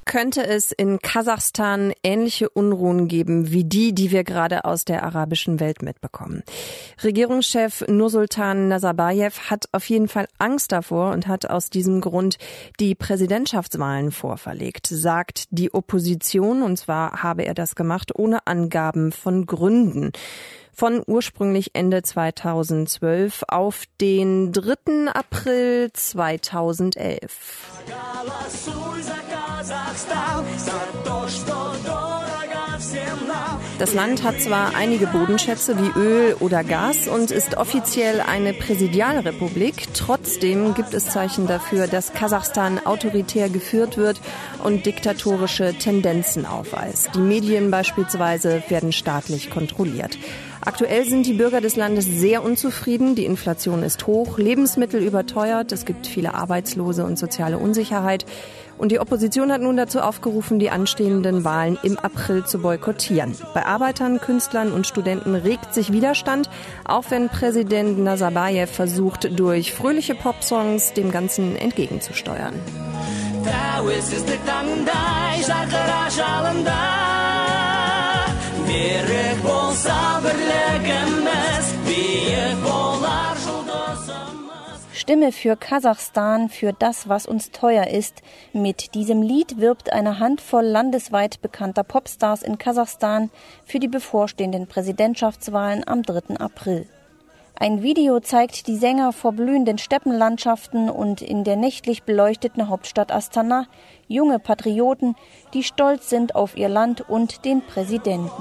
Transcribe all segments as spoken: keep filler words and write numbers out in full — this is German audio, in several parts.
Könnte es in Kasachstan ähnliche Unruhen geben wie die, die wir gerade aus der arabischen Welt mitbekommen? Regierungschef Nursultan Nazarbayev hat auf jeden Fall Angst davor und hat aus diesem Grund die Präsidentschaftswahlen vorverlegt, sagt die Opposition, und zwar habe er das gemacht ohne Angaben von Gründen. Von ursprünglich Ende zweitausendzwölf auf den dritten April zweitausendelf. Das Land hat zwar einige Bodenschätze wie Öl oder Gas und ist offiziell eine Präsidialrepublik. Trotzdem gibt es Zeichen dafür, dass Kasachstan autoritär geführt wird und diktatorische Tendenzen aufweist. Die Medien beispielsweise werden staatlich kontrolliert. Aktuell sind die Bürger des Landes sehr unzufrieden. Die Inflation ist hoch, Lebensmittel überteuert, es gibt viele Arbeitslose und soziale Unsicherheit. Und die Opposition hat nun dazu aufgerufen, die anstehenden Wahlen im April zu boykottieren. Bei Arbeitern, Künstlern und Studenten regt sich Widerstand, auch wenn Präsident Nazarbayev versucht, durch fröhliche Popsongs dem Ganzen entgegenzusteuern. Stimme für Kasachstan, für das, was uns teuer ist. Mit diesem Lied wirbt eine Handvoll landesweit bekannter Popstars in Kasachstan für die bevorstehenden Präsidentschaftswahlen am dritten April. Ein Video zeigt die Sänger vor blühenden Steppenlandschaften und in der nächtlich beleuchteten Hauptstadt Astana junge Patrioten, die stolz sind auf ihr Land und den Präsidenten.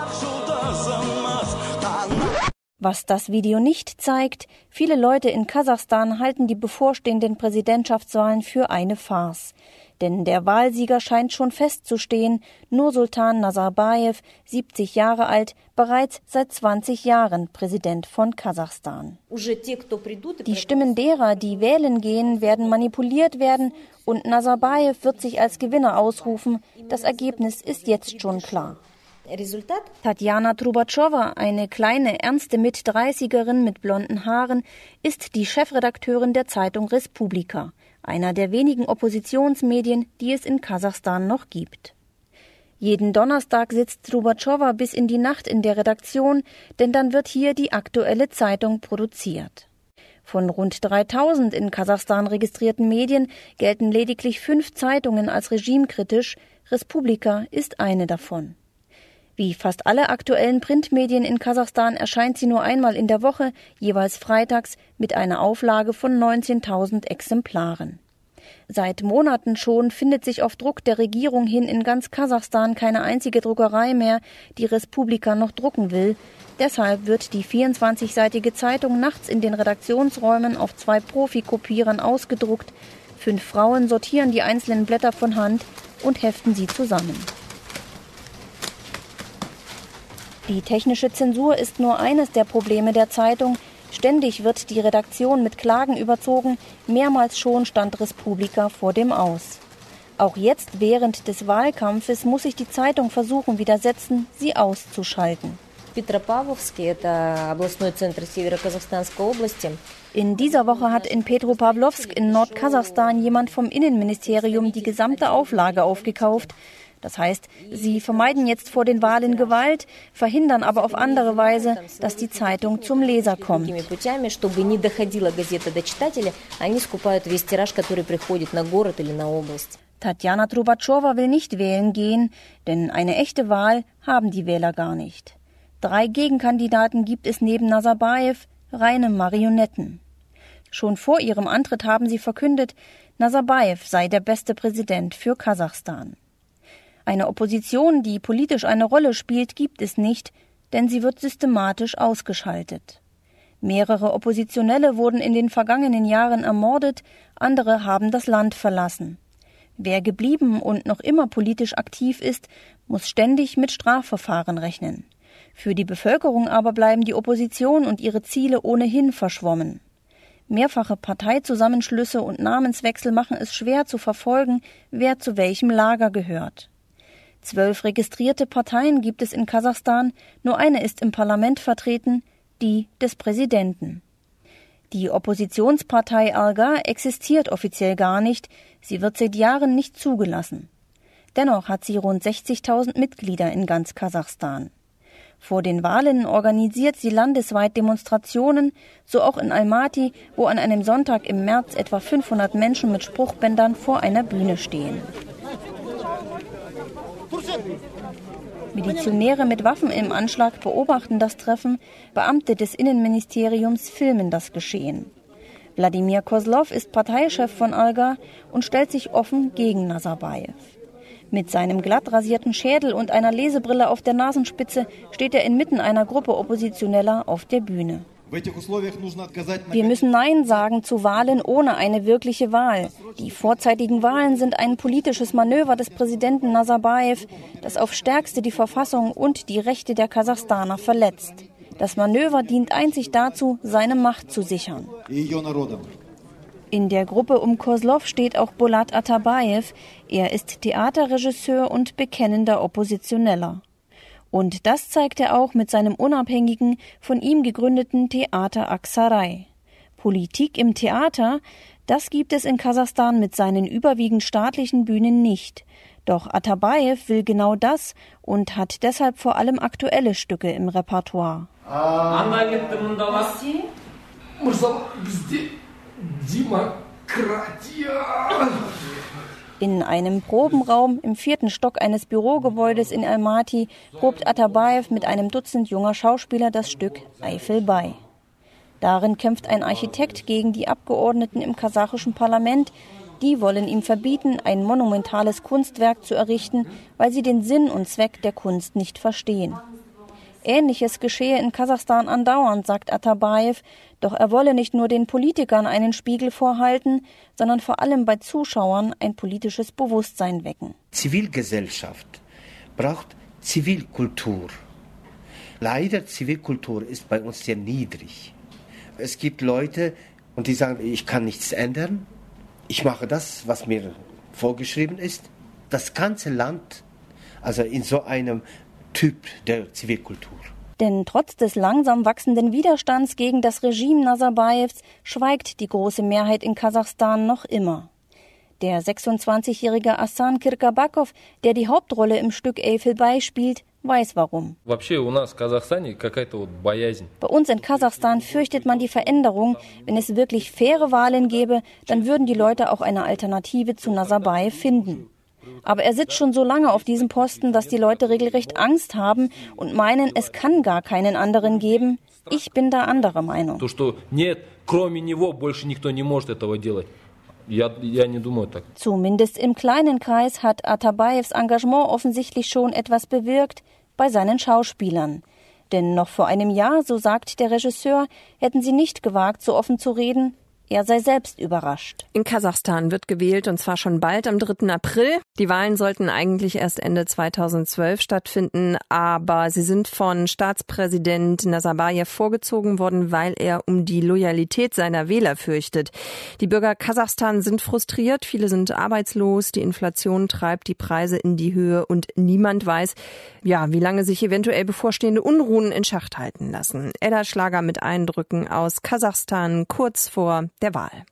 Was das Video nicht zeigt, viele Leute in Kasachstan halten die bevorstehenden Präsidentschaftswahlen für eine Farce. Denn der Wahlsieger scheint schon festzustehen, Nursultan Nazarbayev, siebzig Jahre alt, bereits seit zwanzig Jahren Präsident von Kasachstan. Die Stimmen derer, die wählen gehen, werden manipuliert werden und Nazarbayev wird sich als Gewinner ausrufen. Das Ergebnis ist jetzt schon klar. Tatjana Trubatschova, eine kleine, ernste Mit-dreißigerin mit blonden Haaren, ist die Chefredakteurin der Zeitung Respublika, einer der wenigen Oppositionsmedien, die es in Kasachstan noch gibt. Jeden Donnerstag sitzt Trubatschova bis in die Nacht in der Redaktion, denn dann wird hier die aktuelle Zeitung produziert. Von rund dreitausend in Kasachstan registrierten Medien gelten lediglich fünf Zeitungen als regimekritisch. Respublika ist eine davon. Wie fast alle aktuellen Printmedien in Kasachstan erscheint sie nur einmal in der Woche, jeweils freitags, mit einer Auflage von neunzehntausend Exemplaren. Seit Monaten schon findet sich auf Druck der Regierung hin in ganz Kasachstan keine einzige Druckerei mehr, die Respublika noch drucken will. Deshalb wird die vierundzwanzigseitige Zeitung nachts in den Redaktionsräumen auf zwei Profikopierern ausgedruckt. Fünf Frauen sortieren die einzelnen Blätter von Hand und heften sie zusammen. Die technische Zensur ist nur eines der Probleme der Zeitung. Ständig wird die Redaktion mit Klagen überzogen. Mehrmals schon stand Respublika vor dem Aus. Auch jetzt während des Wahlkampfes muss sich die Zeitung versuchen widersetzen, sie auszuschalten. In dieser Woche hat in Petropawlowsk in Nordkasachstan jemand vom Innenministerium die gesamte Auflage aufgekauft. Das heißt, sie vermeiden jetzt vor den Wahlen Gewalt, verhindern aber auf andere Weise, dass die Zeitung zum Leser kommt. Tatjana Trubatschova will nicht wählen gehen, denn eine echte Wahl haben die Wähler gar nicht. Drei Gegenkandidaten gibt es neben Nazarbayev, reine Marionetten. Schon vor ihrem Antritt haben sie verkündet, Nazarbayev sei der beste Präsident für Kasachstan. Eine Opposition, die politisch eine Rolle spielt, gibt es nicht, denn sie wird systematisch ausgeschaltet. Mehrere Oppositionelle wurden in den vergangenen Jahren ermordet, andere haben das Land verlassen. Wer geblieben und noch immer politisch aktiv ist, muss ständig mit Strafverfahren rechnen. Für die Bevölkerung aber bleiben die Opposition und ihre Ziele ohnehin verschwommen. Mehrfache Parteizusammenschlüsse und Namenswechsel machen es schwer zu verfolgen, wer zu welchem Lager gehört. Zwölf registrierte Parteien gibt es in Kasachstan, nur eine ist im Parlament vertreten, die des Präsidenten. Die Oppositionspartei Alga existiert offiziell gar nicht, sie wird seit Jahren nicht zugelassen. Dennoch hat sie rund sechzigtausend Mitglieder in ganz Kasachstan. Vor den Wahlen organisiert sie landesweit Demonstrationen, so auch in Almaty, wo an einem Sonntag im März etwa fünfhundert Menschen mit Spruchbändern vor einer Bühne stehen. Milizionäre mit Waffen im Anschlag beobachten das Treffen, Beamte des Innenministeriums filmen das Geschehen. Wladimir Kozlov ist Parteichef von Alga und stellt sich offen gegen Nazarbayev. Mit seinem glatt rasierten Schädel und einer Lesebrille auf der Nasenspitze steht er inmitten einer Gruppe Oppositioneller auf der Bühne. Wir müssen Nein sagen zu Wahlen ohne eine wirkliche Wahl. Die vorzeitigen Wahlen sind ein politisches Manöver des Präsidenten Nazarbayev, das auf Stärkste die Verfassung und die Rechte der Kasachstaner verletzt. Das Manöver dient einzig dazu, seine Macht zu sichern. In der Gruppe um Kozlov steht auch Bolat Atabayev. Er ist Theaterregisseur und bekennender Oppositioneller. Und das zeigt er auch mit seinem unabhängigen, von ihm gegründeten Theater Aksaray. Politik im Theater, das gibt es in Kasachstan mit seinen überwiegend staatlichen Bühnen nicht. Doch Atabayev will genau das und hat deshalb vor allem aktuelle Stücke im Repertoire. In einem Probenraum im vierten Stock eines Bürogebäudes in Almaty probt Atabayev mit einem Dutzend junger Schauspieler das Stück Eifel bei. Darin kämpft ein Architekt gegen die Abgeordneten im kasachischen Parlament. Die wollen ihm verbieten, ein monumentales Kunstwerk zu errichten, weil sie den Sinn und Zweck der Kunst nicht verstehen. Ähnliches geschehe in Kasachstan andauernd, sagt Atabayev, doch er wolle nicht nur den Politikern einen Spiegel vorhalten, sondern vor allem bei Zuschauern ein politisches Bewusstsein wecken. Zivilgesellschaft braucht Zivilkultur. Leider, Zivilkultur ist bei uns sehr niedrig. Es gibt Leute, und die sagen, ich kann nichts ändern, ich mache das, was mir vorgeschrieben ist. Das ganze Land, also in so einem Typ der Zivilkultur. Denn trotz des langsam wachsenden Widerstands gegen das Regime Nazarbayevs schweigt die große Mehrheit in Kasachstan noch immer. Der sechsundzwanzigjährige Asan Kirkabakov, der die Hauptrolle im Stück Eifel spielt, weiß warum. Bei uns in Kasachstan fürchtet man die Veränderung. Wenn es wirklich faire Wahlen gäbe, dann würden die Leute auch eine Alternative zu Nazarbayev finden. Aber er sitzt schon so lange auf diesem Posten, dass die Leute regelrecht Angst haben und meinen, es kann gar keinen anderen geben. Ich bin da anderer Meinung. Zumindest im kleinen Kreis hat Atabayevs Engagement offensichtlich schon etwas bewirkt bei seinen Schauspielern. Denn noch vor einem Jahr, so sagt der Regisseur, hätten sie nicht gewagt, so offen zu reden. Er sei selbst überrascht. In Kasachstan wird gewählt, und zwar schon bald am dritten April. Die Wahlen sollten eigentlich erst Ende zweitausendzwölf stattfinden, aber sie sind von Staatspräsident Nazarbayev vorgezogen worden, weil er um die Loyalität seiner Wähler fürchtet. Die Bürger Kasachstan sind frustriert, viele sind arbeitslos, die Inflation treibt die Preise in die Höhe und niemand weiß, ja, wie lange sich eventuell bevorstehende Unruhen in Schacht halten lassen. Edda Schlager mit Eindrücken aus Kasachstan kurz vor der Wahl.